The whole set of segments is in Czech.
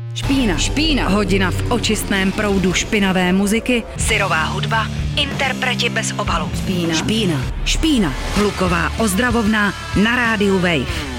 Špína. Hodina v očistném proudu špinavé muziky, syrová hudba, interpreti bez obalu. Špína. Hluková ozdravovna na rádiu Wave.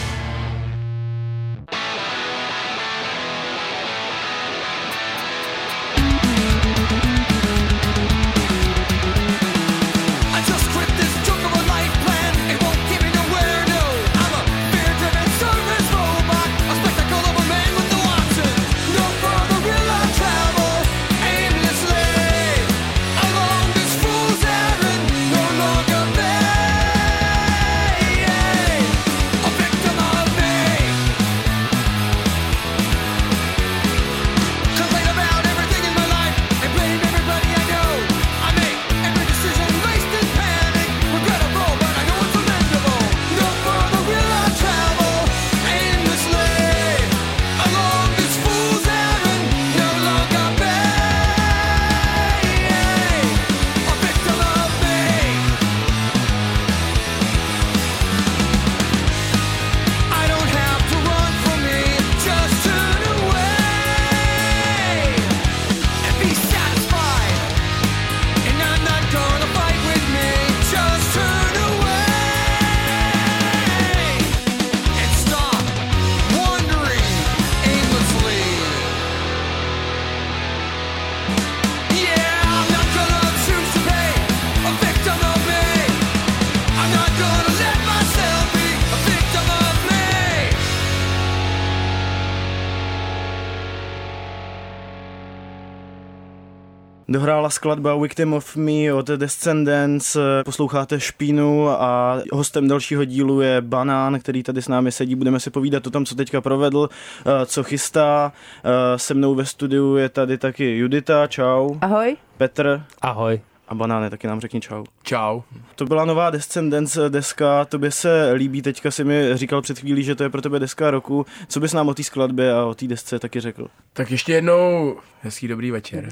Dohrála skladba Victim of Me od Descendants, posloucháte Špínu a hostem dalšího dílu je Banán, který tady s námi sedí. Budeme si povídat o tom, co teďka provedl, co chystá. Se mnou ve studiu je tady taky Judita, čau. Ahoj. Petr. Ahoj. A Banáne, taky nám řekni čau. Čau. To byla nová Descendants deska, tobě se líbí, teďka si mi říkal před chvílí, že to je pro tebe deska roku. Co bys nám o té skladbě a o té desce taky řekl? Tak ještě jednou hezký dobrý večer.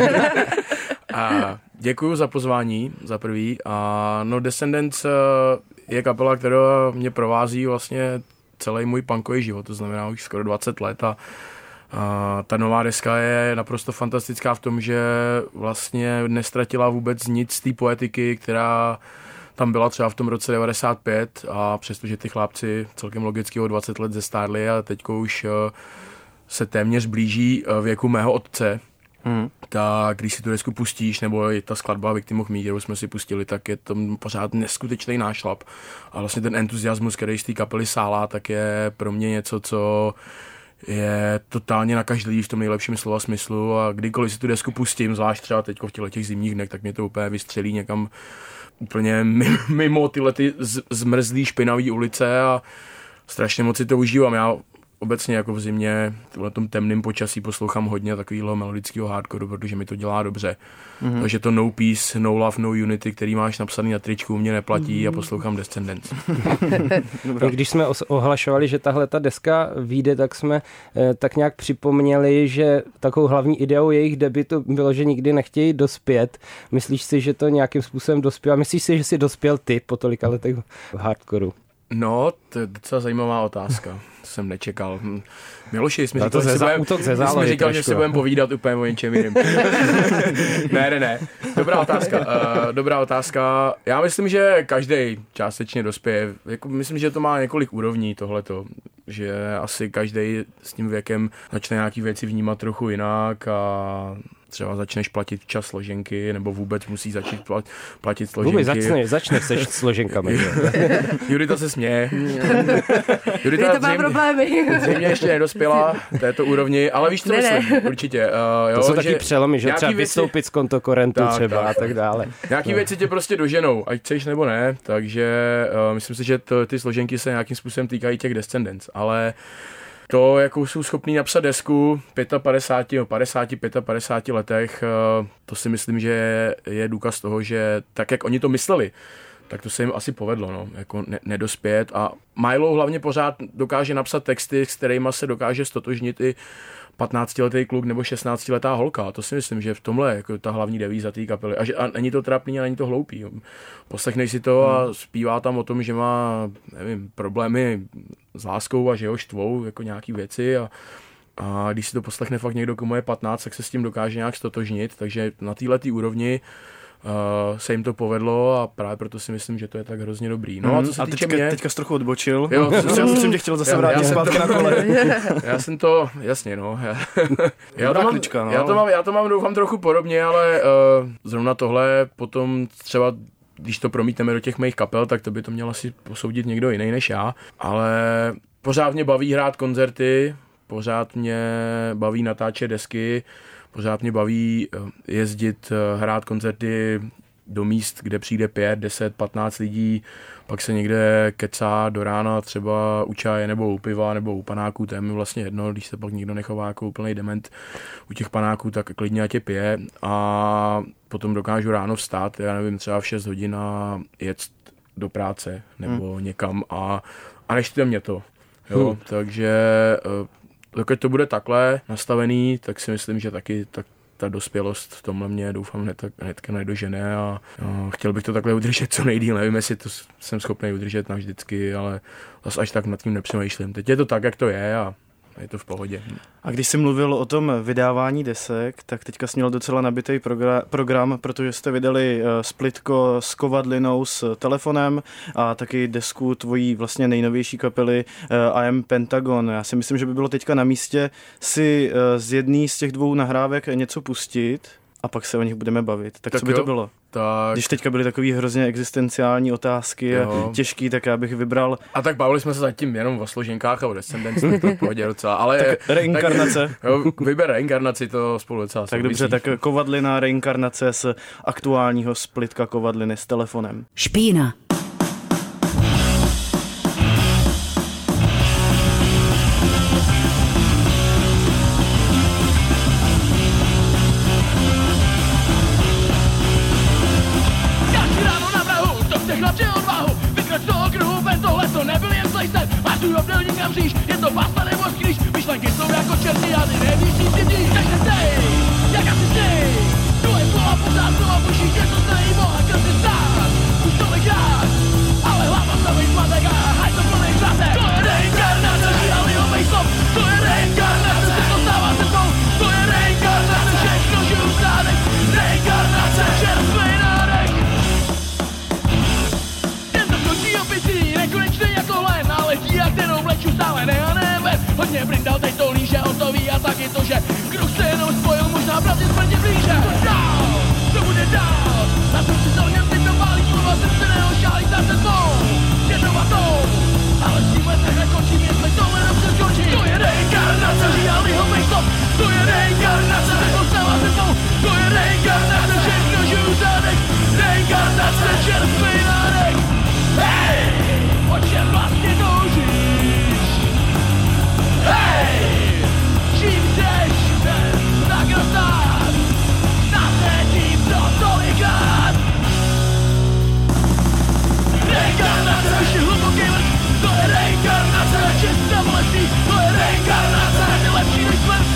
A děkuju za pozvání, za prvý. A no Descendants je kapela, která mě provází vlastně celý můj punkový život, to znamená už skoro 20 let a ta nová deska je naprosto fantastická v tom, že vlastně nestratila vůbec nic z té poetiky, která tam byla třeba v tom roce 95 a přestože ty chlápci celkem logicky o 20 let zestárli a teďko už se téměř blíží věku mého otce, tak když si tu desku pustíš, nebo i ta skladba Victim of Me, kterou jsme si pustili, tak je to pořád neskutečný nášlap a vlastně ten entuziasmus, který z té kapely sálá, tak je pro mě něco, co je totálně nakažlivý v tom nejlepším slova smyslu a kdykoliv si tu desku pustím, zvlášť třeba teď v těch zimních dnech, tak mě to úplně vystřelí někam úplně mimo tyhle ty zmrzlý špinavý ulice a strašně moc si to užívám. Já obecně jako v zimě, v tom temném počasí poslouchám hodně takového melodického hardcoreu, protože mi to dělá dobře. Takže to No Peace, No Love, No Unity, který máš napsaný na tričku, mě neplatí a poslouchám Descendants. Když jsme ohlašovali, že tahle ta deska vyjde, tak jsme tak nějak připomněli, že takovou hlavní ideou jejich debutu bylo, že nikdy nechtějí dospět. Myslíš si, že to nějakým způsobem dospěl? A myslíš si, že jsi dospěl ty po tolika letech hardcoreu? No, to je docela zajímavá otázka. To jsem nečekal. Miloši, jsme říkal, že si budeme povídat úplně o něčem jiném. Ne. Dobrá otázka. Já myslím, že každý částečně dospěje. Myslím, že to má několik úrovní tohleto. Že asi každý s tím věkem začne nějaký věci vnímat trochu jinak a třeba začneš platit včas složenky, nebo vůbec musí začít platit složenky. Vůbec začneš se složenkami. Judita se směje. Judita to má problémy. Zřejmě ještě nedospěla této úrovni, ale víš, co myslím, určitě. To jsou taky přelomy, že třeba vystoupit z kontokorentu třeba a tak dále. Nějaký věci tě prostě doženou, ať chceš nebo ne, takže myslím si, že ty složenky se nějakým způsobem týkají těch Descendants, ale to, jakou jsou schopný napsat desku 55 letech, to si myslím, že je důkaz toho, že tak, jak oni to mysleli, tak to se jim asi povedlo, no, jako nedospět. A Milo hlavně pořád dokáže napsat texty, s kterými se dokáže stotožnit i 15letý kluk nebo 16letá holka. To si myslím, že v tomhle je jako ta hlavní devíza té kapely. A není to trapný a není to hloupý. Poslechnej si to a zpívá tam o tom, že má, nevím, problémy s láskou a že ho štvou jako nějaký věci a a když si to poslechne fakt někdo, komu je 15, tak se s tím dokáže nějak stotožnit, takže na této úrovni se jim to povedlo a právě proto si myslím, že to je tak hrozně dobrý. No a co se týče mě... Teďka jsi trochu odbočil. Jo, já jsem tě chtěl zase vrátit zpátky na kole. Já jsem to, jasně no. Já to mám doufám trochu podobně, ale zrovna tohle potom třeba, když to promítneme do těch mých kapel, tak to by to měl asi posoudit někdo jiný než já, ale pořád mě baví hrát koncerty, pořád mě baví natáčet desky, pořád mě baví jezdit, hrát koncerty do míst, kde přijde 5, 10, 15 lidí, pak se někde kecá do rána třeba u čaje nebo u piva nebo u panáků, to je mi vlastně jedno, když se pak nikdo nechová jako úplný dement u těch panáků, tak klidně ať je pije a potom dokážu ráno vstát, já nevím, třeba v 6 hodin a jet do práce nebo někam a neštve mě to. Jo, takže dokud to bude takhle nastavený, tak si myslím, že taky ta dospělost v tomhle mě doufám hnedka nedožene a chtěl bych to takhle udržet co nejdýl. Nevím, jestli to jsem schopný udržet navždycky, ale zase až tak nad tím nepřemýšlím. Teď je to tak, jak to je a je to v pohodě. A když jsi mluvil o tom vydávání desek, tak teďka jsi měl docela nabitý program, protože jste vydali splitko s Kovadlinou s Telefonem a taky desku tvojí vlastně nejnovější kapely I Am Pentagon. Já si myslím, že by bylo teďka na místě si z jedné z těch dvou nahrávek něco pustit a pak se o nich budeme bavit. Tak co by to bylo? Tak... Když teďka byly takový hrozně existenciální otázky a těžký, tak já bych vybral... A tak bavili jsme se zatím jenom o složenkách a o Descendants, tak to v pohodě docela. Ale tak reinkarnace. Tak, jo, vyber reinkarnaci, to spolu docela tak dobře, tak Kovadlina, reinkarnace z aktuálního splitka Kovadliny s Telefonem. Špína. Je to pasta nebo skrýš, myšlenky jsou jako čerty a ty nevíš, si dřív, takže stej, jak asi stej, tvoje slova pořád slova boží, tě to znají, mohla krty stát, už tolikrát, ale hlava samej zmatek a haj to plnej zratek. To je reinkarnace, žijali obejslov, to je reinkarnace, se to stává se mnou, to je reinkarnace, všechno žiju stádek, reinkarnace, čerstvej nádech. Jen to skončí opicí, nekonečný jako len, ale tí jak tenou vleču stále ne a ne ven. Hodně brindal, teď to líže, on to ví a taky to, že kruh se jenom spojil, možná pravdě smrti blíže. Co dál? Co bude dál? Na srdci celkem teď to pálí, slova srdce neošálí, tam se tvou jednovatou. Ale s tímhle tak nekončím, jestli tohle dobře skončí. To je reinkarnace, žijali ho mejstov. To je reinkarnace, nepostává se tvou. To je reinkarnace, všechno žiju zádech. Reinkarnace, čerstvej nádech. Hej! O čem vlastně toužíš? Hej! Čím chceš tak rozdát? Nasvětím to tolikrát. Reinkarnace, ještě hluboký vrch. To je reinkarnace, čistá bolestí. To je reinkarnace, ty lepší než smrt.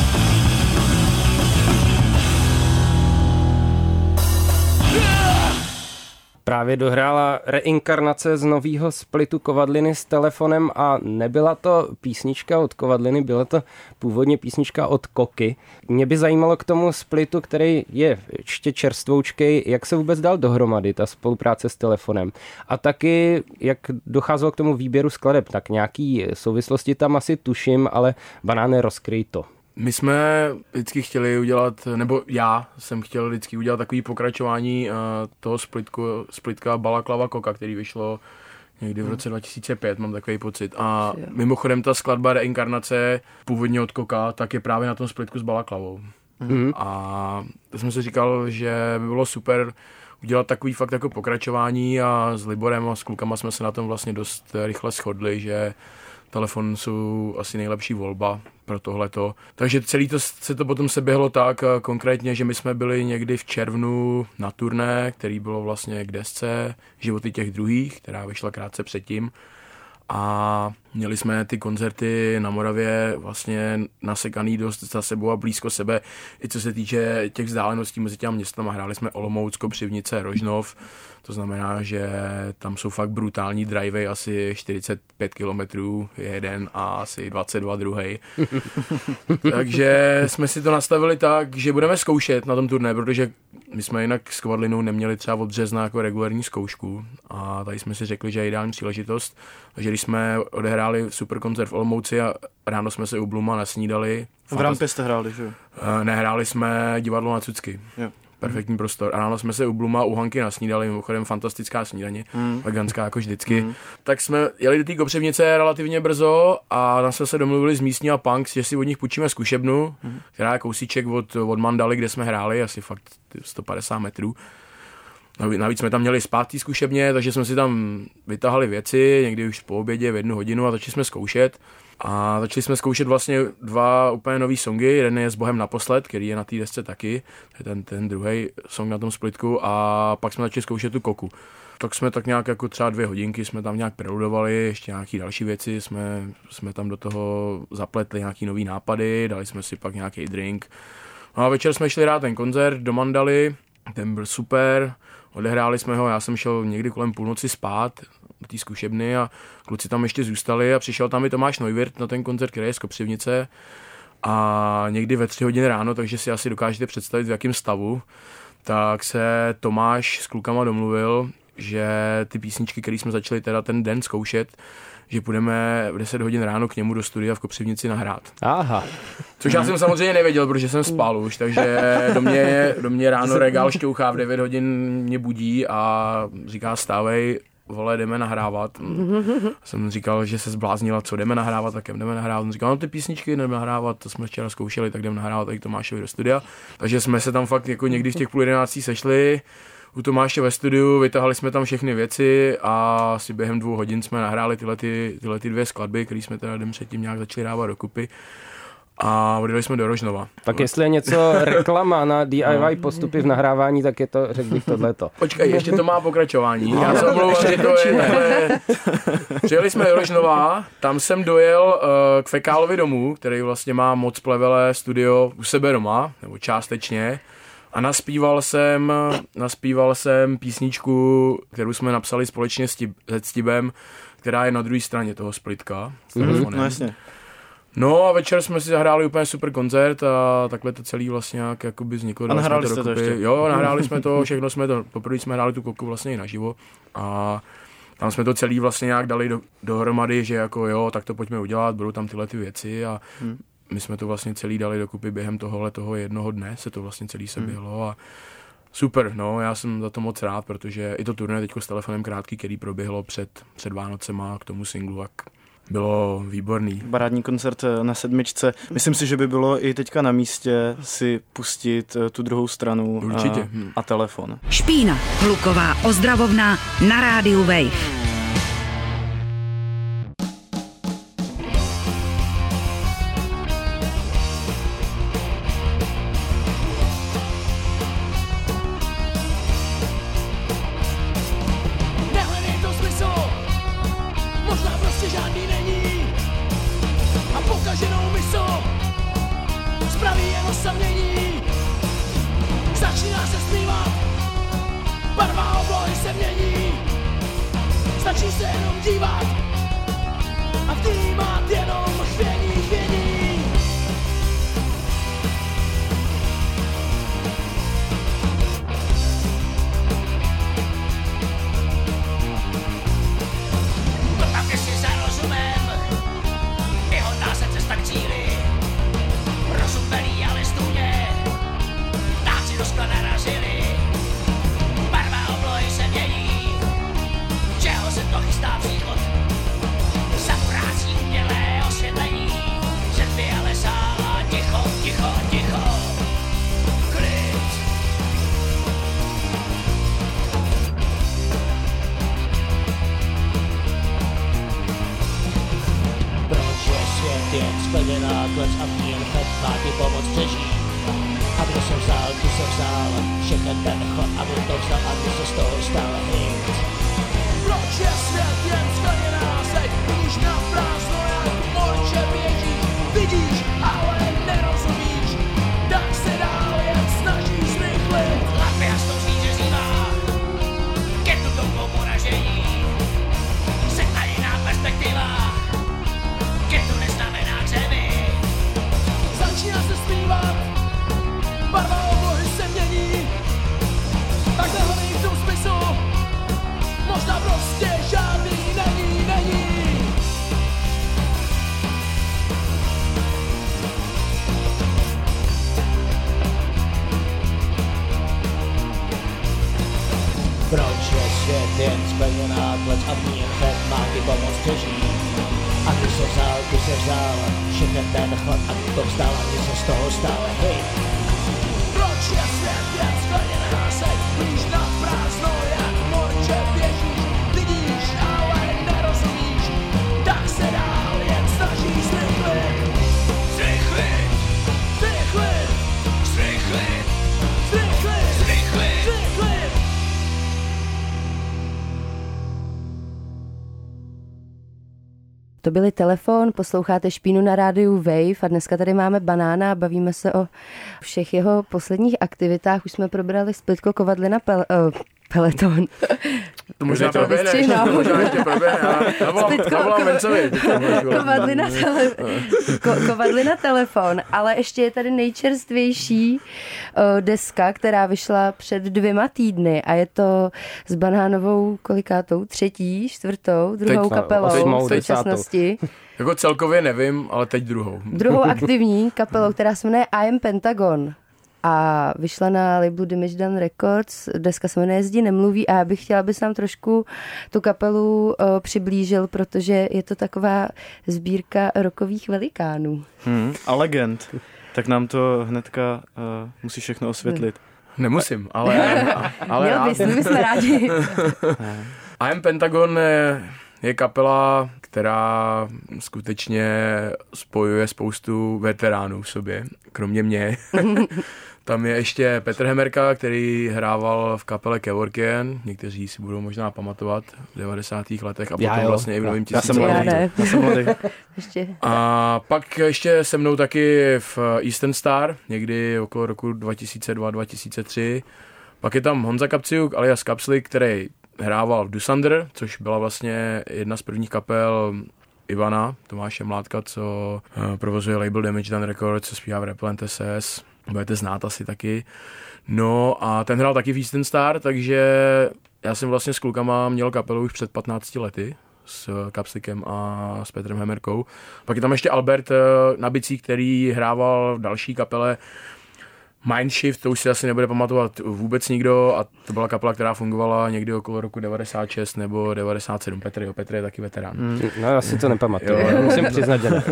Právě dohrála reinkarnace z novýho splitu Kovadliny s Telefonem a nebyla to písnička od Kovadliny, byla to původně písnička od Koky. Mě by zajímalo k tomu splitu, který je ještě čerstvoučkej, jak se vůbec dal dohromady ta spolupráce s Telefonem. A taky, jak docházelo k tomu výběru skladeb, tak nějaký souvislosti tam asi tuším, ale Banáne, rozkryj to. My jsme vždycky chtěli udělat, nebo já jsem chtěl vždycky udělat takový pokračování toho splitka Balaklava Koka, který vyšlo někdy v roce 2005, mám takový pocit. A mimochodem ta skladba Reinkarnace, původně od Koka, tak je právě na tom splitku s Balaklavou. A to jsem si říkal, že by bylo super udělat takový fakt jako pokračování a s Liborem a s klukama jsme se na tom vlastně dost rychle shodli, že Telefon jsou asi nejlepší volba pro tohleto. Takže celý to se to potom seběhlo tak konkrétně, že my jsme byli někdy v červnu na turné, který bylo vlastně k desce Životy těch druhých, která vyšla krátce předtím. a měli jsme ty koncerty na Moravě vlastně nasekaný dost za sebou a blízko sebe, i co se týče těch vzdáleností mezi těma městama. Hráli jsme Olomouc, Kopřivnice, Rožnov, to znamená, že tam jsou fakt brutální drivey, asi 45 kilometrů jeden a asi 22 druhej. Takže jsme si to nastavili tak, že budeme zkoušet na tom turné, protože my jsme jinak s Kvadlinou neměli třeba od března jako regulární zkoušku a tady jsme si řekli, že je ideální příležitost. Takže když jsme odehráli super koncert v Olomouci a ráno jsme se u Bluma nasnídali. V Rampě jste hráli, že jo? Nehráli jsme Divadlo na Cucky. Jo. Perfektní prostor. A ráno jsme se u Bluma u Hanky nasnídali, mimochodem fantastická snídaně, veganská jako vždycky. Tak jsme jeli do té Kopřivnice relativně brzo a tam jsme se domluvili s místní a Punks, že si od nich půjčíme zkušebnu, která je kousíček od Mandaly, kde jsme hráli, asi fakt 150 metrů. Navíc jsme tam měli spát té zkušebně, takže jsme si tam vytahali věci, někdy už po obědě v 1 hodinu a začali jsme zkoušet. A začali jsme zkoušet vlastně 2 úplně nový songy, jeden je S Bohem naposled, který je na té desce taky, ten druhý song na tom splitku a pak jsme začali zkoušet tu Koku. Tak jsme tak nějak jako třeba 2 hodinky jsme tam nějak preludovali, ještě nějaký další věci, jsme tam do toho zapletli nějaký nový nápady, dali jsme si pak nějaký drink. No a večer jsme šli hrát ten koncert do Mandaly, ten byl super, odehráli jsme ho, já jsem šel někdy kolem půlnoci spát do té zkušebny a kluci tam ještě zůstali a přišel tam i Tomáš Neuwirth na ten koncert, který je z Kopřivnice a někdy ve 3 hodiny ráno, takže si asi dokážete představit, v jakém stavu, tak se Tomáš s klukama domluvil, že ty písničky, které jsme začali teda ten den zkoušet, že půjdeme v 10 hodin ráno k němu do studia v Kopřivnici nahrát. Aha. Což já jsem samozřejmě nevěděl, protože jsem spal už, takže do mě ráno regál šťouchá v 9 hodin mě budí a říká stávej, vole, jdeme nahrávat. Jsem říkal, že se zbláznila, co jdeme nahrávat, tak jdeme nahrávat. On říkal, no ty písničky jdeme nahrávat, to jsme včera zkoušeli, tak jdeme nahrávat tady Tomášovi do studia. Takže jsme se tam fakt jako někdy v těch 10:30 sešli u Tomáše ve studiu, vytahali jsme tam všechny věci a asi během 2 hodin jsme nahráli tyhle 2 skladby, které jsme teda den předtím nějak začali dávat dokupy. A odjeli jsme do Rožnova. Tak jestli je něco reklama na DIY postupy v nahrávání, tak je to, řekl bych, tohleto. Počkej, ještě to má pokračování. Já se omlouvám, že to je... Přijeli jsme do Rožnova, tam jsem dojel k Fekálovi domu, který vlastně má moc plevele studio u sebe doma, nebo částečně. A naspíval jsem písničku, kterou jsme napsali společně se Ctibem, která je na druhé straně toho splitka. No jasně. No a večer jsme si zahráli úplně super koncert a takhle to celý vlastně nějak jakoby vzniklo. A nahráli jste to ještě? Jo, nahráli jsme to, všechno jsme to, poprvé jsme hráli tu Koku vlastně i naživo a tam jsme to celý vlastně nějak dali dohromady, že jako jo, tak to pojďme udělat, budou tam tyhle ty věci a my jsme to vlastně celý dali dokupy během toho jednoho dne, se to vlastně celý se běhlo a super, no, já jsem za to moc rád, protože i to turné teďko s Telefonem krátký, který proběhlo před Vánocema k tomu singlu, tak bylo výborný. Parádní koncert na 7. Myslím si, že by bylo i teďka na místě si pustit tu druhou stranu. Určitě. A Telefon. Špína, hluková ozdravovna na rádiu Wave. Začíná se zpívat, barva oblohy se mění. Stačí se jenom dívat a vnímat jenom chvění. Dopravte si za rozumem, vyhodná se cesta k cíli. Rozum velí, ale stůně, ptáci do skla narazili. Barva oblohy se mění, čeho se to chystá příchod. Zakurácí umělé osvětlení, žetvy a lesa, ticho, klid. Proč je svět jen skleněná klec a v ní jen chleb má ti pomoc přežít? A kdo se vzal, tu se vzal, všechen ten chod a kdo to vzal a kdo se z toho stal hit. Proč je svět jen skleněná zeď? vidíš, ale nerozumíš, tak se dál jen snažíš zrychlit. Lapias to zvířezívá, ke tu tomu poražení, se a jiná perspektiva, ke tu neznamená křemy. Začíná se zpívat, barva oblohy se mění, takhle hlavní v tom smyslu, možná prostě žádný není. Proč je svět jen splněná klec a v ní chleb má ti pomoct přežít? A ty se vzal, všechny ten chlad a to vzdal a mě se z toho stalo, hej. Proč je svět jen skleněná seď, blíž na prázdno, jak morče běžíš, vidíš, ale nerozumíš, tak se dál jen snažíš zrychlit. Zrychlit, Zrychlit, zrychlit, zrychlit, zrychlit. zrychlit. To byly Telefon, posloucháte Špínu na rádiu Wave a dneska tady máme Banána a bavíme se o všech jeho posledních aktivitách. Už jsme probrali Splitko, Kovadlina, Peloton. To možná proběhne, to možná ještě proběhne. Navolám Vencovi. Kovadlina, Telefon, ale ještě je tady nejčerstvější deska, která vyšla před 2 týdny a je to s Banánovou kolikátou, 3., 4., 2. kapelou v současnosti. Jako celkově nevím, ale teď druhou. Druhou aktivní kapelou, která se jmenuje I Am Pentagon. A vyšla na labelu Damage Done Records, deska se jmenuje Zdi nemluví a já bych chtěla, aby se nám trošku tu kapelu přiblížil, protože je to taková sbírka rockových velikánů. A legend. Tak nám to hnedka musí všechno osvětlit. Nemusím, ale Měl bys, my jsme rádi. I Am Pentagon je kapela, která skutečně spojuje spoustu veteránů v sobě, kromě mě. Tam je ještě Petr Hemerka, který hrával v kapele Kevorkien, někteří si budou možná pamatovat v 90. letech a potom vlastně i v novém tisíciletí. A pak ještě se mnou taky v Eastern Star, někdy okolo roku 2002-2003. Pak je tam Honza Kapciuk alias Kapslik, který hrával v Dusander, což byla vlastně jedna z prvních kapel Ivana, Tomáše Mládka, co provozuje label Damage Done Records, co zpívá v Repellent SS, budete znát asi taky. No a ten hrál taky v Eastern Star, takže já jsem vlastně s klukama měl kapelu už před 15 lety s Kapslikem a s Petrem Hemerkou. Pak je tam ještě Albert na bicí, který hrával v další kapele Mindshift, to už si asi nebude pamatovat vůbec nikdo a to byla kapela, která fungovala někdy okolo roku 96 nebo 97. Petr je taky veterán. No já si to nepamatuju, musím přiznat, že ne.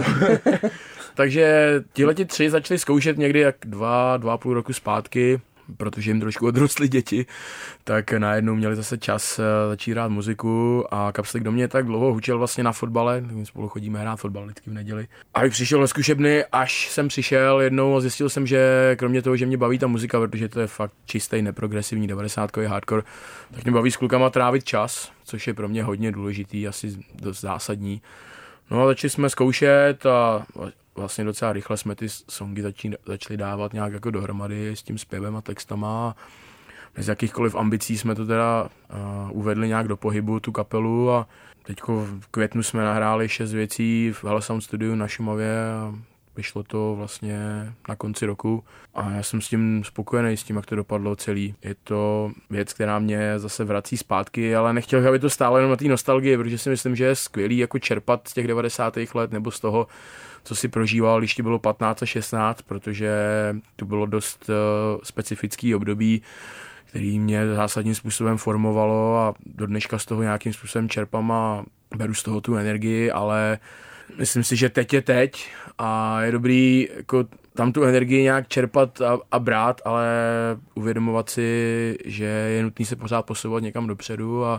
Takže tihleti 3 začali zkoušet někdy jak 2,5 roku zpátky, protože jim trošku odrostly děti, tak najednou měli zase čas začít hrát muziku a Kapslik do mě tak dlouho hučel vlastně na fotbale, my spolu chodíme hrát fotbal vždycky v neděli. A bych přišel do zkušebny, až jsem přišel jednou a zjistil jsem, že kromě toho, že mě baví ta muzika, protože to je fakt čistý, neprogresivní 90kový hardcore, tak mě baví s klukama trávit čas, což je pro mě hodně důležitý, asi dost zásadní. No a začali jsme zkoušet a vlastně docela rychle jsme ty songy začali dávat nějak jako dohromady s tím zpěvem a textama. Bez jakýchkoliv ambicí jsme to teda uvedli nějak do pohybu, tu kapelu, a teďko v květnu jsme nahráli 6 věcí v Hell Sound Studiu na Šumavě a vyšlo to vlastně na konci roku a já jsem s tím spokojený, s tím, jak to dopadlo celý. Je to věc, která mě zase vrací zpátky, ale nechtěl bych, aby to stálo jenom na té nostalgii, protože si myslím, že je skvělý jako čerpat z těch 90. let nebo z toho, co si prožíval, když ti bylo 15 a 16, protože to bylo dost specifický období, který mě zásadním způsobem formovalo a do dneška z toho nějakým způsobem čerpám a beru z toho tu energii, ale myslím si, že teď je teď a je dobrý jako tam tu energii nějak čerpat a brát, ale uvědomovat si, že je nutný se pořád posouvat někam dopředu a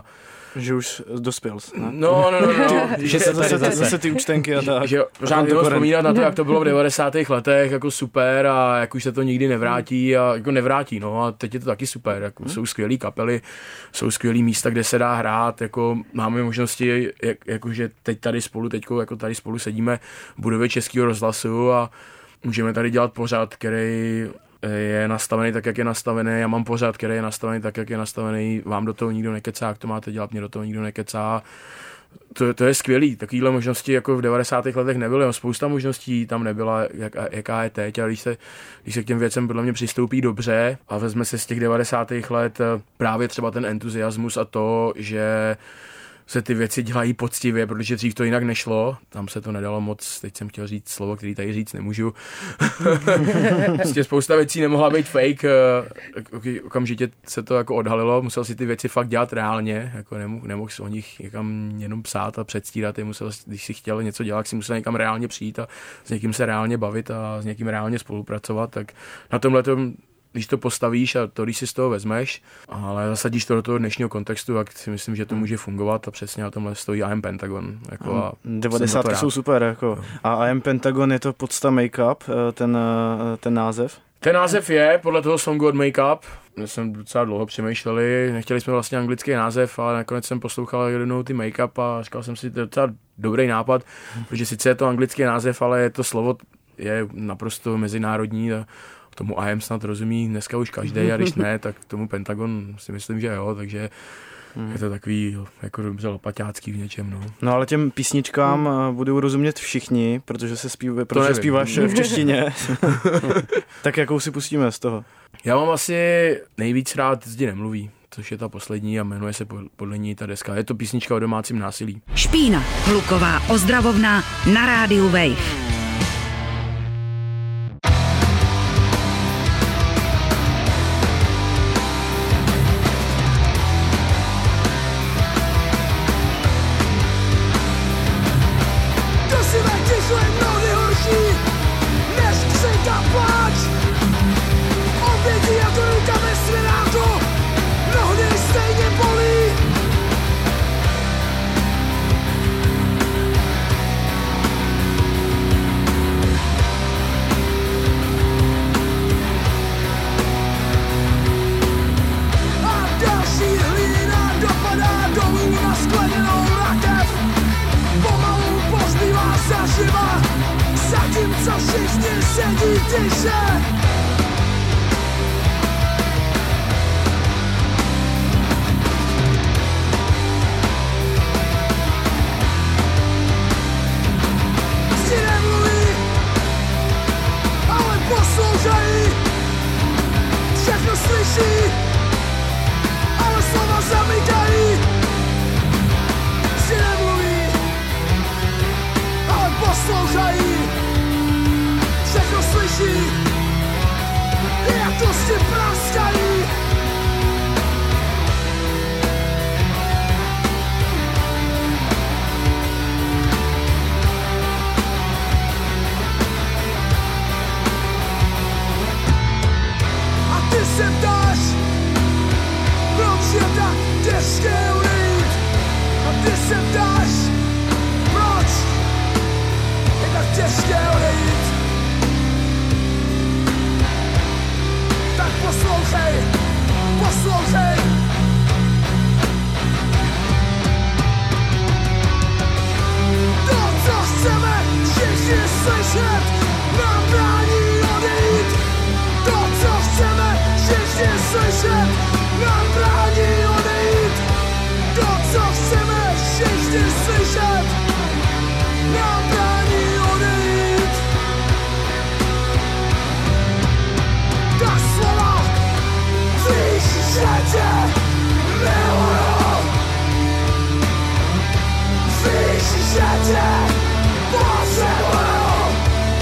Že už dospěl. No. Že se zase ty účtenky a tak. Že pořád jenom vzpomínat na to, jak to bylo v 90. letech, jako super a jak už se to nikdy nevrátí a jako nevrátí, no a teď je to taky super, jako jsou skvělý kapely, jsou skvělý místa, kde se dá hrát, jako máme možnosti, jakože teď tady spolu sedíme v budově Českého rozhlasu a můžeme tady dělat pořad, který je nastavený tak, jak je nastavený, já mám pořad, který je nastavený tak, jak je nastavený, vám do toho nikdo nekecá, jak to máte dělat, mě do toho nikdo nekecá. To je skvělý, takovýhle možnosti jako v 90. letech nebyly, spousta možností tam nebyla, jaká je teď, a když se k těm věcem podle mě přistoupí dobře a vezme se z těch 90. let právě třeba ten entuziasmus a to, že se ty věci dělají poctivě, protože dřív to jinak nešlo, tam se to nedalo moc, teď jsem chtěl říct slovo, který tady říct nemůžu. Prostě spousta věcí nemohla být fake, okamžitě se to jako odhalilo, musel si ty věci fakt dělat reálně, jako nemohl si o nich někam jenom psát a předstírat, když si chtěl něco dělat, si musel někam reálně přijít a s někým se reálně bavit a s někým reálně spolupracovat, tak na tomhletom, když to postavíš a to, když si z toho vezmeš, ale zasadíš to do toho dnešního kontextu, tak si myslím, že to může fungovat a přesně na tomhle stojí I Am Pentagon. Jako a 90 jsou super. Jako. A I Am Pentagon je to podsta Make-up, ten název? Ten název je podle toho songu od Make-up. My jsme docela dlouho přemýšleli, nechtěli jsme vlastně anglický název, ale nakonec jsem poslouchal jednou ty Make-up a říkal jsem si, to je docela dobrý nápad, protože sice je to anglický název, ale to slovo je naprosto mezinárodní a tomu IM snad rozumí dneska už každý, a když ne, tak tomu Pentagon si myslím, že jo, takže je to takový jako dobře lopaťácký v něčem, no. No ale těm písničkám budou rozumět všichni, protože zpíváš v češtině. Tak jakou si pustíme z toho? Já mám asi nejvíc rád Zdi nemluví, což je ta poslední a jmenuje se podle ní ta deska. Je to písnička o domácím násilí. Špína, hluková ozdravovna na rádiu Wave. Zatímco všichni sedí tiše. Zdi nemluví, ale poslouchají. Všechno slyší, ale slova zamykají. Zdi nemluví, ale poslouchají. Všechno slyší, jak to si praskají. A ty se ptáš, proč je tak těžké odejít. A ty se ptáš, proč je tak těžké odejít. Tak poslouchej, poslouchej. To, co chceme všichni slyšet, nám brání odejít. To, co chceme všichni slyšet, nám brání odejít. To, co chceme všichni slyšet, nám brání odejít. Ta slova víš, že tě miluju. Víš, že tě potřebuju.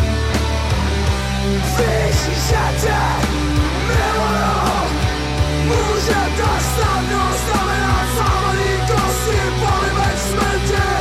Víš, že tě miluju. Může to snadno znamenat zlomený kosti, polibek smrti.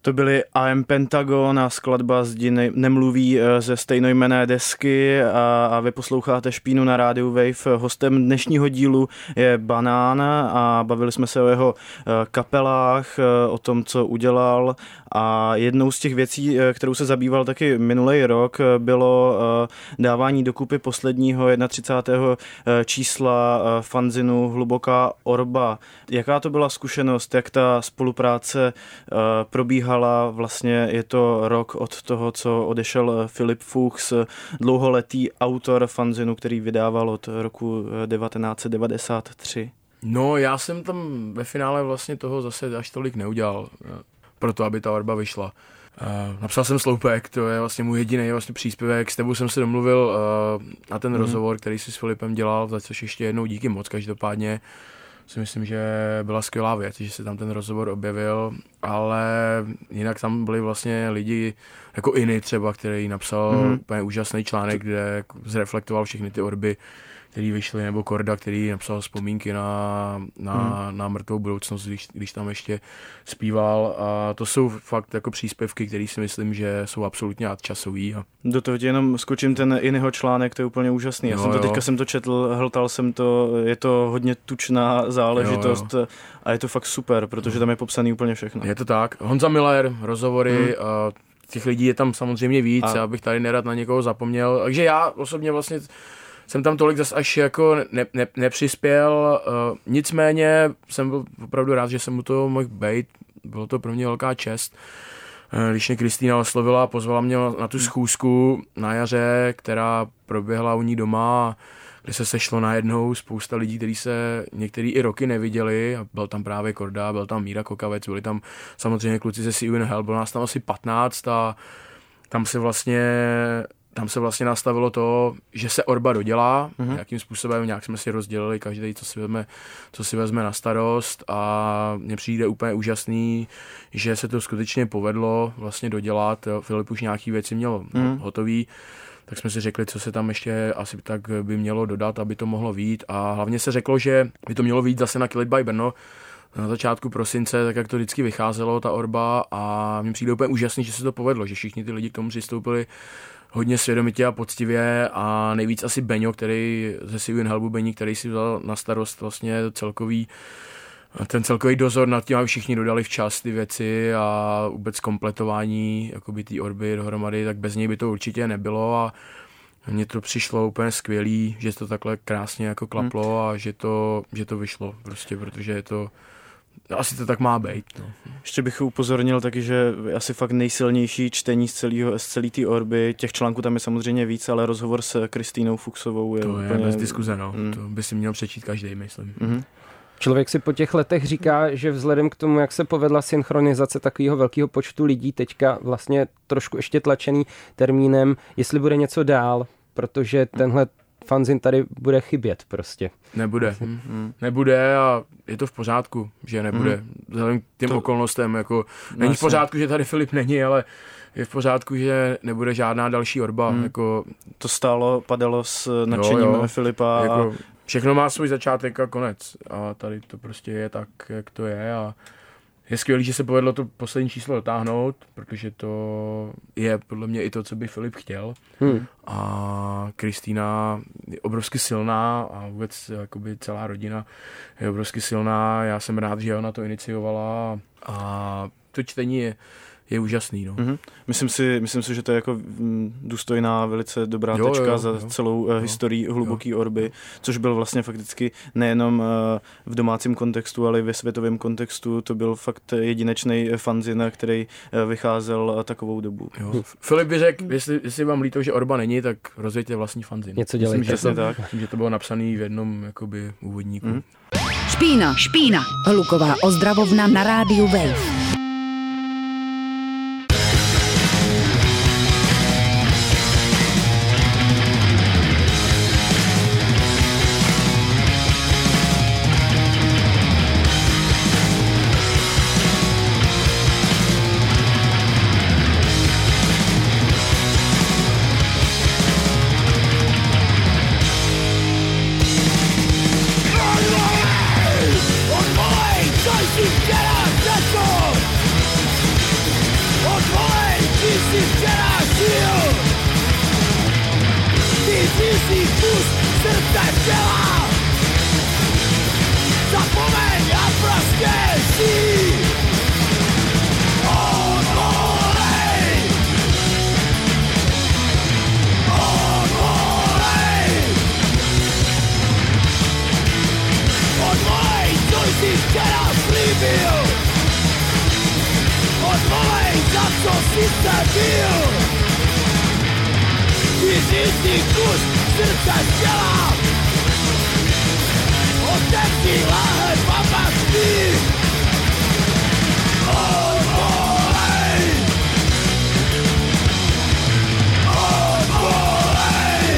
To byly AM Pentagon a skladba Zdi nemluví ze stejnojmenné desky a vy posloucháte Špínu na rádiu Wave. Hostem dnešního dílu je Banán a bavili jsme se o jeho kapelách, o tom, co udělal, a jednou z těch věcí, kterou se zabýval taky minulý rok, bylo dávání dokupy posledního 31. čísla fanzinu Hluboká orba. Jaká to byla zkušenost, jak ta spolupráce probíhala? Vlastně je to rok od toho, co odešel Filip Fuchs, dlouholetý autor fanzinu, který vydával od roku 1993. No, já jsem tam ve finále vlastně toho zase až tolik neudělal, proto aby ta orba vyšla. Napsal jsem sloupek, to je vlastně můj jediný vlastně příspěvek, s tebou jsem se domluvil na ten rozhovor, který si s Filipem dělal, za což ještě jednou díky moc, každopádně si myslím, že byla skvělá věc, že se tam ten rozhovor objevil, ale jinak tam byli vlastně lidi jako Iny třeba, který napsal úplně úžasný článek, kde zreflektoval všechny ty orby, který vyšly, nebo Korda, který napsal vzpomínky na mrtvou budoucnost, když tam ještě zpíval, a to jsou fakt jako příspěvky, které si myslím, že jsou absolutně nadčasový. Do toho tě jenom skočím, ten Inyho článek, to je úplně úžasný. Teďka jsem to četl, hltal jsem to, je to hodně tučná záležitost a je to fakt super, protože tam je popsaný úplně všechno. Je to tak. Honza Miller, rozhovory, těch lidí je tam samozřejmě víc, já bych tady nerad na někoho zapomněl, takže já osobně vlastně jsem tam tolik zas až jako nepřispěl, nicméně jsem byl opravdu rád, že jsem mu to mohl být, bylo to pro mě velká čest, když mě Kristýna oslovila a pozvala mě na tu schůzku na jaře, která proběhla u ní doma, kde se sešlo najednou spousta lidí, kteří se některý i roky neviděli, a byl tam právě Korda, byl tam Míra Kokavec, byli tam samozřejmě kluci ze See You in Hell, bylo nás tam asi 15 a tam se vlastně nastavilo to, že se orba dodělá, nějakým způsobem, nějak jsme si rozdělili každý, co si vezme na starost, a mně přijde úplně úžasný, že se to skutečně povedlo vlastně dodělat. Filip už nějaký věci měl hotový, tak jsme si řekli, co se tam ještě asi tak by mělo dodat, aby to mohlo vyjít, a hlavně se řeklo, že by to mělo vyjít zase na Kill It by Brno na začátku prosince, tak jak to vždycky vycházelo, ta orba, a mně přijde úplně úžasný, že se to povedlo, že všichni ty lidi k tomu přistoupili hodně svědomitě a poctivě, a nejvíc asi Beňo, který ze See You in Hell Bubení, který si vzal na starost vlastně ten celkový dozor nad tím, aby všichni dodali včas ty věci a vůbec kompletování jakoby té orby dohromady, tak bez něj by to určitě nebylo, a mně to přišlo úplně skvělý, že to takhle krásně jako klaplo a že to vyšlo prostě, protože je to asi to tak má být. No. Ještě bych upozornil taky, že asi fakt nejsilnější čtení z celé té orby, těch článků tam je samozřejmě víc, ale rozhovor s Kristýnou Fuchsovou je to úplně... je bez diskuze, no. To by si měl přečíst každý, myslím. Člověk si po těch letech říká, že vzhledem k tomu, jak se povedla synchronizace takového velkého počtu lidí, teďka vlastně trošku ještě tlačený termínem, jestli bude něco dál, protože tenhle fanzin tady bude chybět prostě. Nebude a je to v pořádku, že nebude. Vzhledem k těm okolnostem, jako není v pořádku, že tady Filip není, ale je v pořádku, že nebude žádná další orba. Jako... To padalo s nadšením Filipa. Jako, všechno má svůj začátek a konec. A tady to prostě je tak, jak to je, a je skvělý, že se povedlo to poslední číslo dotáhnout, protože to je podle mě i to, co by Filip chtěl. A Kristýna je obrovsky silná a vůbec jakoby celá rodina je obrovsky silná. Já jsem rád, že ona to iniciovala, a to čtení je úžasný. No. Myslím si, že to je jako důstojná, velice dobrá tečka za celou historii Hluboké orby, což byl vlastně fakticky nejenom v domácím kontextu, ale i ve světovém kontextu. To byl fakt jedinečný fanzin, který vycházel takovou dobu. Filip by řekl, jestli vám líto, že orba není, tak rozvěďte vlastní fanzin. Něco dělejte. Myslím, že to bylo napsané v jednom jakoby úvodníku. Špína. Hluková ozdravovna na rádiu Wave. Odvolej, co jsi dělat, Řecko! si kus srdce těla. Zapomeň a prostě žij. Odvolej. Odvolej. Odvolej, co jsi včera slíbil. Odvolej, za co jsi se bil. Vyři si kus srdce těla. Otevři láhev a pak spí. Odvolej. Odvolej.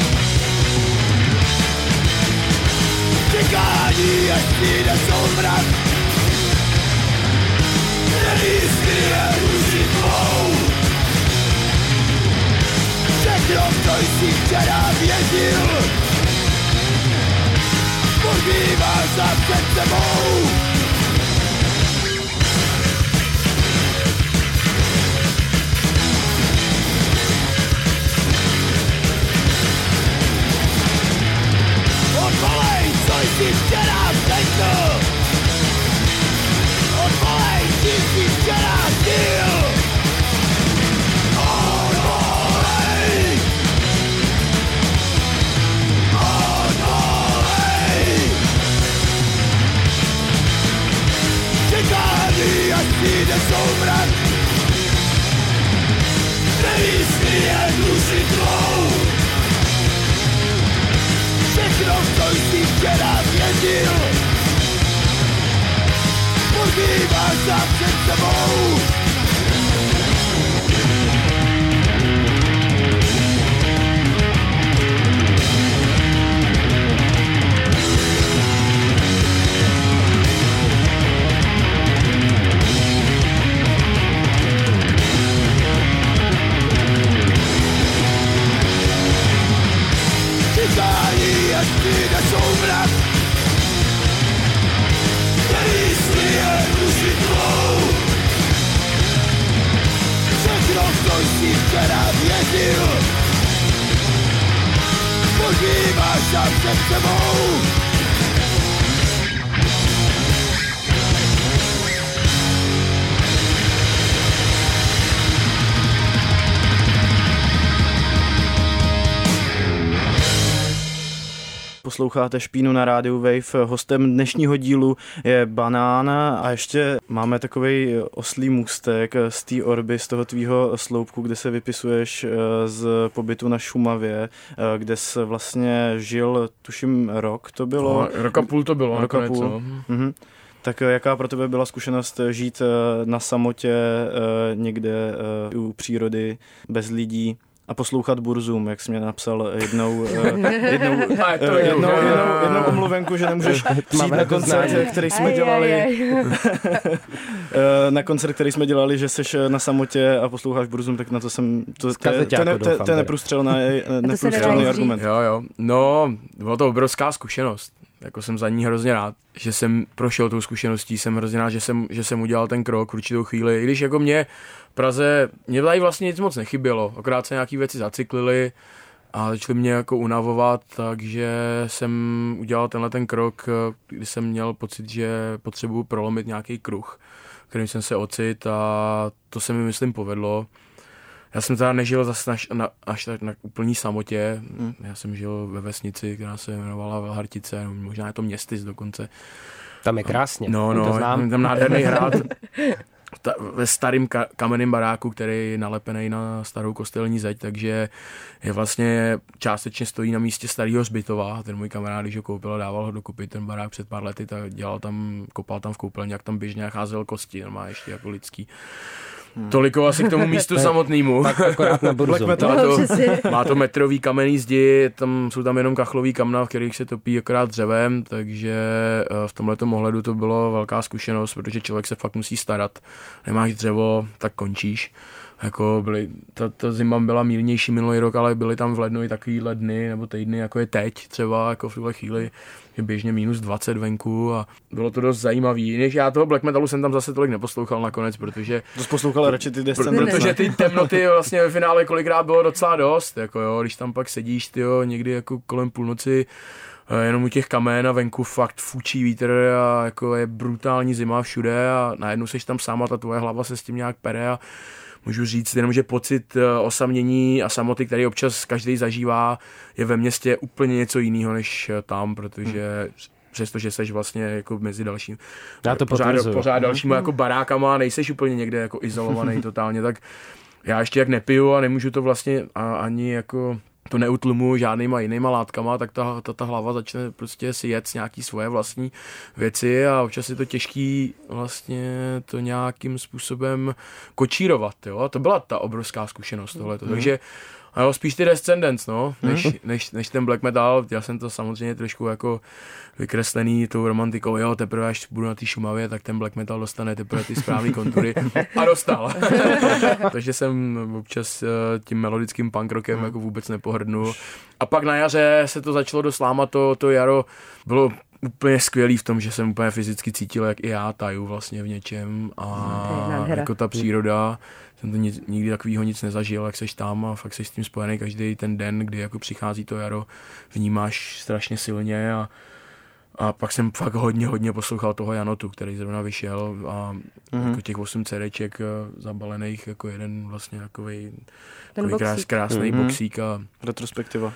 Čekání, až přijde soumrak, který skryje duši tvou. Všechno, co jsi včera věděl, podíváš za před sebou. Odvolej, co jsi včera řekl. Odvolej, co jsi včera chtěl. Odvolej. Čekání, až přijde soumrak, který skryje duši tvou. Všechno, co jsi včera věděl, podíváš za před sebou. Čekání, až přijde soumrak, který skryje duši tvou. Všechno, co jsi včera věděl, podíváš za před sebou. Posloucháte Špínu na rádiu Wave. Hostem dnešního dílu je Banán a ještě máme takovej oslý můstek z té orby, z toho tvýho sloupku, kde se vypisuješ z pobytu na Šumavě, kde jsi vlastně žil, tuším, rok to bylo. No, rok a půl to bylo. Rok a půl. Mhm. Tak jaká pro tebe byla zkušenost žít na samotě někde u přírody, bez lidí? A poslouchat Burzum, jak jsi mě napsal jednou omluvenku, že nemůžeš přijít na koncert, který jsme dělali. Na koncert, který jsme dělali, že jsi na samotě a posloucháš Burzum, tak na to jsem... To je neprůstřelný argument. Jo. No, byla to obrovská zkušenost. Jako jsem za ní hrozně rád, že jsem prošel tou zkušeností, jsem hrozně rád, že jsem udělal ten krok v určitou chvíli. I když jako mě v Praze, mě tady vlastně nic moc nechybělo, akorát se nějaký věci zacyklily a začaly mě jako unavovat, takže jsem udělal tenhle ten krok, kdy jsem měl pocit, že potřebuji prolomit nějaký kruh, kterým jsem se ocit a to se mi, myslím, povedlo. Já jsem teda nežil zase až tak na úplný samotě. Já jsem žil ve vesnici, která se jmenovala Velhartice, možná je to Městys dokonce. Tam je krásně. No, tam nádherný hrad. Ve starém kamenném baráku, který je nalepený na starou kostelní zeď, takže je vlastně částečně stojí na místě starého hřbitova. Ten můj kamarád, když ho koupil a dával ho dokupy ten barák před pár lety, tak kopal tam v koupelně, jak tam běžně cházel kosti, má ještě jako lidský. Toliko asi k tomu místu samotnému. Tak akorát na Burzu. Má to metrový kamenný zdi, jsou tam jenom kachlový kamna, v kterých se topí akorát dřevem, takže v tomhletom ohledu to bylo velká zkušenost, protože člověk se fakt musí starat. Nemáš dřevo, tak končíš. Jako ta zima byla mírnější minulý rok, ale byly tam v lednu i takovýhle dny nebo týdny, jako je teď třeba, jako v tuhle chvíli, je běžně -20 venku a bylo to dost zajímavý. Než já toho black metalu jsem tam zase tolik neposlouchal nakonec, protože... To jsi poslouchal radši ty Descendents. Protože ty temnoty vlastně ve finále kolikrát bylo docela dost, jako jo, když tam pak sedíš, tyjo, někdy jako kolem půlnoci, jenom u těch kamen a venku fakt fučí vítr a jako je brutální zima všude a najednou seš tam sám a ta tvoje hlava se s tím nějak pere a můžu říct jenom, že pocit osamění a samoty, který občas každý zažívá, je ve městě úplně něco jiného než tam, protože přestože seš vlastně jako mezi dalším pořád dalšíma jako barákama, nejseš úplně někde jako izolovaný totálně, tak já ještě jak nepiju a nemůžu to vlastně ani jako to neutlumu žádnýma jinýma látkama, tak ta hlava začne prostě si jet nějaký svoje vlastní věci a občas je to těžký vlastně to nějakým způsobem kočírovat, jo. A to byla ta obrovská zkušenost tohleto, takže a jo, spíš ty Descendents, no, než ten black metal. Já jsem to samozřejmě trošku jako vykreslený tou romantikou, jo, teprve až budu na té Šumavě, tak ten black metal dostane teprve ty správný kontury a dostal. Takže jsem občas tím melodickým punk rockem jako vůbec nepohrdnul. A pak na jaře se to začalo dost lámat, to jaro bylo úplně skvělý v tom, že jsem úplně fyzicky cítil, jak i já taju vlastně v něčem a jako ta příroda, jsem to nikdy takovýho nic nezažil, jak seš tam a fakt seš s tím spojený každý ten den, kdy jako přichází to jaro, vnímáš strašně silně a pak jsem fakt hodně poslouchal toho Janotu, který zrovna vyšel a jako těch 8 CDček zabalených jako jeden vlastně takovej krásný boxík a retrospektiva.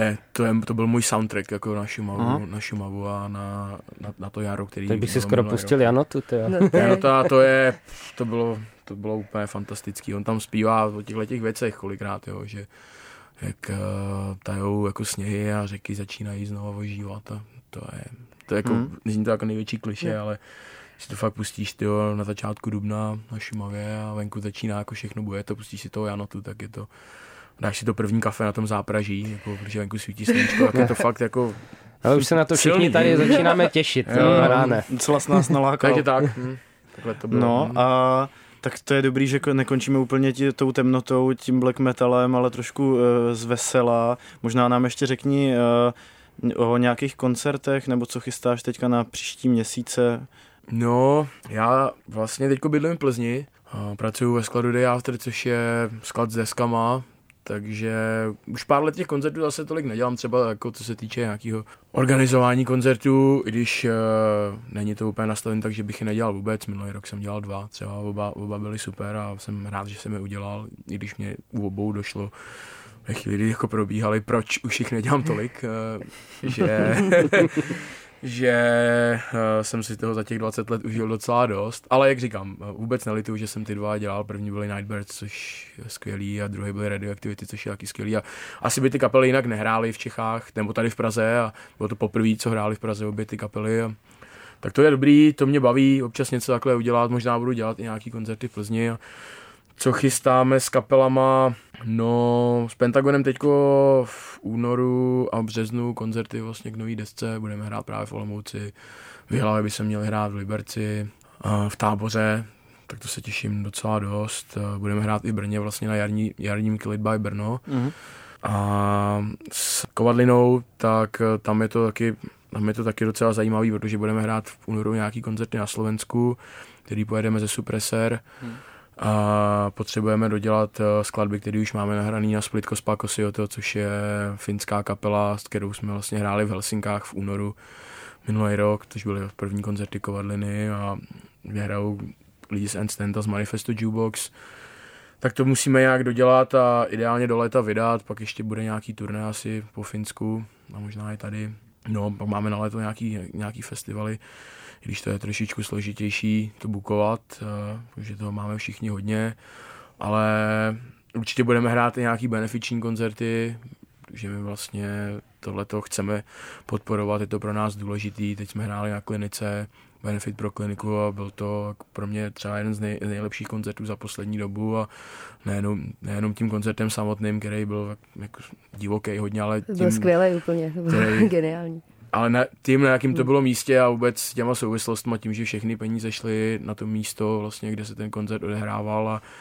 To byl můj soundtrack jako na Šumavu a na to jaro, který... Tak bych si skoro pustil Janotu. Janota, to bylo úplně fantastický. On tam zpívá o těch věcech kolikrát, jo, že jak tajou jako sněhy a řeky začínají znovu ožívat a to je jako, nezní to jako největší klišé, ale si to fakt pustíš tyjo, na začátku dubna na Šumavě a venku začíná jako všechno bude, to pustíš si toho Janotu, tak je to, dáš si to první kafe na tom zápraží, jako, protože venku svítí sluníčko, tak je to fakt jako ale už se na to všichni silný. Tady začínáme těšit, ráne. Docela s nás nalákal. Takže tak. Takhle to bylo. No a tak to je dobrý, že nekončíme úplně tou temnotou, tím black metalem, ale trošku zvesela. Možná nám ještě řekni o nějakých koncertech, nebo co chystáš teďka na příští měsíce? No, já vlastně teďko bydlím v Plzni, pracuju ve skladu Day After, což je sklad s deskama, takže už pár let těch koncertů zase tolik nedělám, třeba jako co se týče nějakého organizování koncertů, i když není to úplně nastaven tak, že bych je nedělal vůbec. Minulý rok jsem dělal 2, třeba oba byly super a jsem rád, že jsem je udělal, i když mě u obou došlo ve chvíli, kdy jako probíhaly, proč už jich nedělám tolik, že jsem si toho za těch 20 let užil docela dost, ale jak říkám, vůbec nelituju, že jsem ty 2 dělal, první byly Nightbirds, což je skvělý a druhý byly Radioactivity, což je taky skvělý a asi by ty kapely jinak nehrály v Čechách, nebo tady v Praze a bylo to poprvé, co hráli v Praze obě ty kapely a tak to je dobrý, to mě baví, občas něco takhle udělat, možná budu dělat i nějaký koncerty v Plzni a co chystáme s kapelama, no s Pentagonem teďko v únoru a v březnu koncerty vlastně k nový desce, budeme hrát právě v Olomouci, v Jihlavě by se měli hrát v Liberci, v Táboře, tak to se těším docela dost, budeme hrát i v Brně vlastně na jarním Kill It by Brno a s Kovadlinou, tak tam je to taky docela zajímavý, protože budeme hrát v únoru nějaký koncerty na Slovensku, který pojedeme ze Suppressor. A potřebujeme dodělat skladby, které už máme nahraný na Split Kospa Kosioto, což je finská kapela, s kterou jsme vlastně hráli v Helsinkách v únoru minulý rok, což byly první koncerty Kovadliny a hrajou lidi z Endstanda z Manifesto Jukebox. Tak to musíme nějak dodělat a ideálně do léta vydat, pak ještě bude nějaký turné asi po Finsku a možná i tady. No, pak máme na léto nějaký festivaly, i když to je trošičku složitější to bookovat, protože toho máme všichni hodně, ale určitě budeme hrát i nějaký benefiční koncerty, že my vlastně tohleto chceme podporovat, je to pro nás důležitý, teď jsme hráli na klinice, benefit pro kliniku a byl to pro mě třeba jeden z nejlepších koncertů za poslední dobu a nejenom tím koncertem samotným, který byl jako divoký hodně, ale tím... Byl skvělý úplně, to bylo geniální. Ale tím, na jakým to bylo místě a vůbec těma souvislostma, tím, že všechny peníze šly na to místo, vlastně, kde se ten koncert odehrával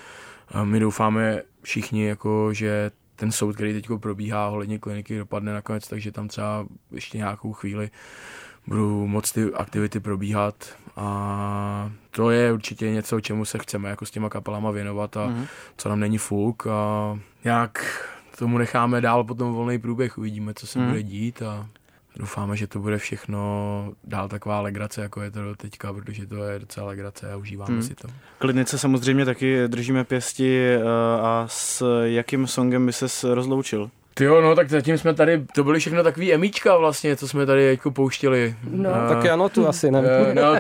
My doufáme všichni, jako, že ten soud, který teď probíhá ohledně kliniky, dopadne nakonec, takže tam třeba ještě nějakou chvíli budou moc ty aktivity probíhat a to je určitě něco, čemu se chceme jako s těma kapelama věnovat a co nám není fuk a nějak tomu necháme dál potom volný průběh, uvidíme, co se bude dít a doufáme, že to bude všechno dál taková legrace, jako je to teďka, protože to je docela legrace a užíváme si to. Klidnice samozřejmě taky držíme pěsti a s jakým songem by ses rozloučil? Jo, no, tak zatím jsme tady, to byly všechno takový emíčka vlastně, co jsme tady jako pouštěli. No. Tak Janotu asi, ne?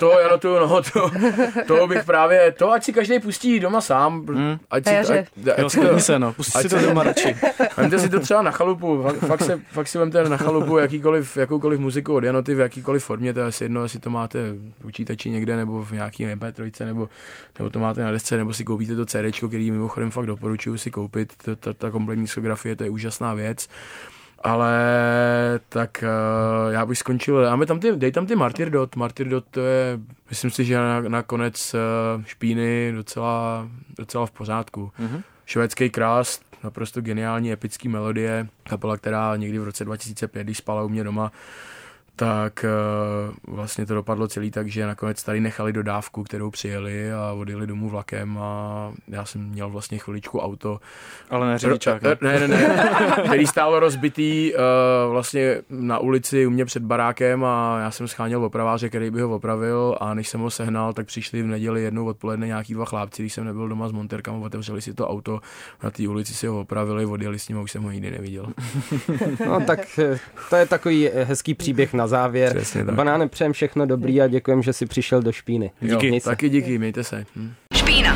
To bych právě, to ať si každý pustí doma sám. Ať pustí si to doma radši. Vemte si to třeba na chalupu, fakt si vemte na chalupu jakoukoliv muziku od Janoty v jakýkoliv formě, to je asi jedno, jestli to máte v počítači někde, nebo v nějaký MP3, nebo to máte na desce, nebo si koupíte to CDčko, který mimochodem fakt doporučuji si koupit, ta kompletní diskografie, to je úžasná věc. Ale tak já bych skončil, dej tam ty Martyrdot to je, myslím si, že nakonec Špíny docela v pořádku. Švédský Krást, naprosto geniální, epický melodie, kapela, která někdy v roce 2005, když spala u mě doma, tak vlastně to dopadlo celý tak, že nakonec tady nechali dodávku, kterou přijeli a odjeli domů vlakem a já jsem měl vlastně chviličku auto. Ale ne řidičák, ne, který stálo rozbitý vlastně na ulici u mě před barákem a já jsem scháněl opraváře, který by ho opravil a než jsem ho sehnal, tak přišli v neděli jednou odpoledne nějaký 2 chlápci, když jsem nebyl doma s montérkama, otevřeli si to auto, na té ulici si ho opravili, odjeli s ním a už jsem ho nikdy neviděl. No tak to je takový hezký příběh na závěr. Banáne, přejem všechno dobrý a děkujem, že jsi přišel do Špíny. Díky. Taky díky, mějte se. Špína.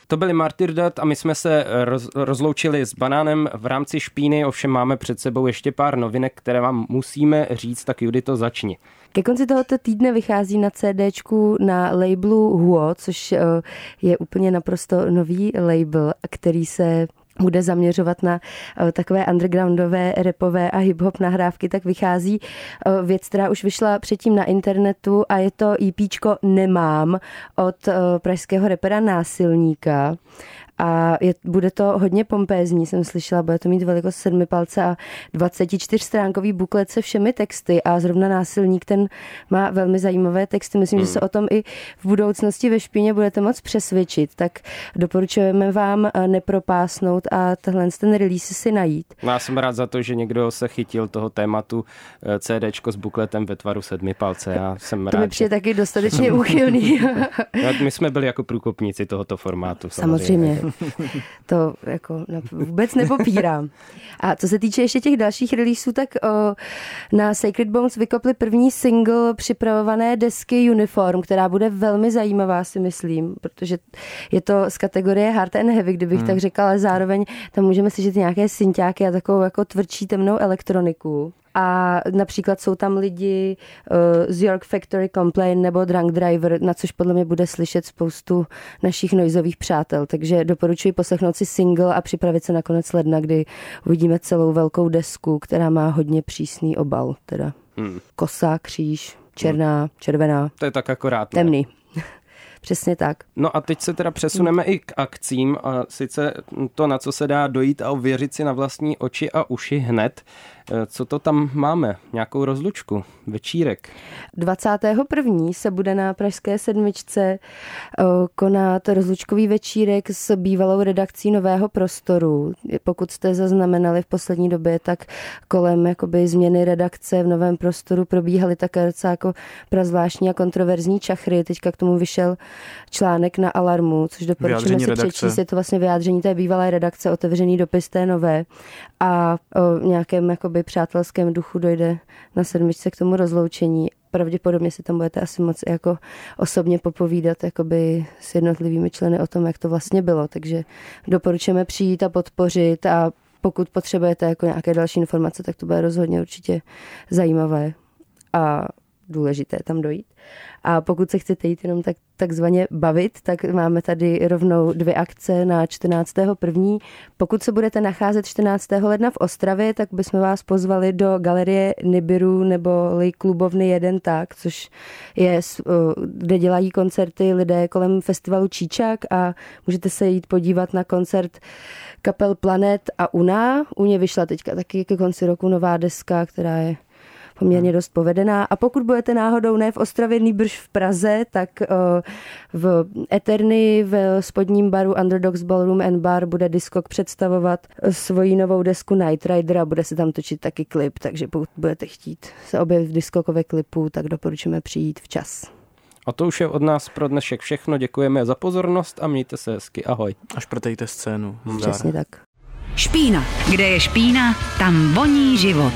To byli Martyrdad a my jsme se rozloučili s Banánem v rámci Špíny, ovšem máme před sebou ještě pár novinek, které vám musíme říct, tak Judito, začni. Ke konci tohoto týdne vychází na CDčku na labelu Huo, což je úplně naprosto nový label, který se bude zaměřovat na takové undergroundové, rapové a hip-hop nahrávky, tak vychází věc, která už vyšla předtím na internetu a je to EPčko Nemám od pražského rapera Násilníka. A bude to hodně pompézní, jsem slyšela, bude to mít velikost 7 palce a 24stránkový buklet se všemi texty a zrovna Násilník ten má velmi zajímavé texty. Myslím, že se o tom i v budoucnosti ve Špíně budete moc přesvědčit, tak doporučujeme vám nepropásnout a ten release si najít. Já jsem rád za to, že někdo se chytil toho tématu CDčko s bukletem ve tvaru 7 palce. Já jsem rád. To mi přijde taky dostatečně úchylný. My jsme byli jako průkopníci tohoto formátu. Samozřejmě. To jako vůbec nepopírám. A co se týče ještě těch dalších releaseů, tak na Sacred Bones vykopli první single připravované desky Uniform, která bude velmi zajímavá, si myslím, protože je to z kategorie Hard and Heavy, kdybych tak řekla, ale zároveň tam můžeme slyšet nějaké synťáky a takovou jako tvrdší temnou elektroniku. A například jsou tam lidi z York Factory Complaint nebo Drunk Driver, na což podle mě bude slyšet spoustu našich noizových přátel. Takže doporučuji poslechnout si single a připravit se na konec ledna, kdy uvidíme celou velkou desku, která má hodně přísný obal. Teda kosa, kříž, černá, červená. To je tak akorát. Temný. Přesně tak. No a teď se teda přesuneme i k akcím, a sice to, na co se dá dojít a ověřit si na vlastní oči a uši hned. Co to tam máme? Nějakou rozlučku? Večírek? 21. se bude na Pražské 7 konat rozlučkový večírek s bývalou redakcí Nového prostoru. Pokud jste zaznamenali v poslední době, tak kolem jakoby změny redakce v Novém prostoru probíhaly také docela jako prazvláštní a kontroverzní čachry. Teďka k tomu vyšel článek na Alarmu, což doporučíme si přečíst. Je to vlastně vyjádření té bývalé redakce, otevřený dopis té nové a o nějakém jakoby přátelském duchu dojde na 7 k tomu rozloučení. Pravděpodobně si tam budete asi moc jako osobně popovídat jakoby s jednotlivými členy o tom, jak to vlastně bylo. Takže doporučujeme přijít a podpořit a pokud potřebujete jako nějaké další informace, tak to bude rozhodně určitě zajímavé a důležité tam dojít. A pokud se chcete jít jenom takzvaně bavit, tak máme tady rovnou 2 akce na 14.1. Pokud se budete nacházet 14. ledna v Ostravě, tak bychom vás pozvali do galerie Nibiru nebo klubovny Jeden tak, což je, kde dělají koncerty lidé kolem festivalu Číčak a můžete se jít podívat na koncert kapel Planet a Una. U ně vyšla teďka taky ke konci roku nová deska, která je poměrně dost povedená. A pokud budete náhodou ne v Ostravě, nýbrž v Praze, tak v Eterny v spodním baru Underdogs Ballroom and Bar bude Discok představovat svoji novou desku Night Rider a bude se tam točit taky klip, takže pokud budete chtít se objevit v Discokové klipu, tak doporučujeme přijít včas. A to už je od nás pro dnešek všechno. Děkujeme za pozornost a mějte se hezky. Ahoj. Až protejte scénu. Přesně tak. Špína. Kde je špína, tam voní život.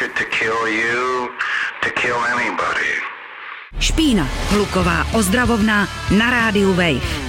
it to kill you, to kill anybody. Špína, hluková ozdravovna na rádiu Wave.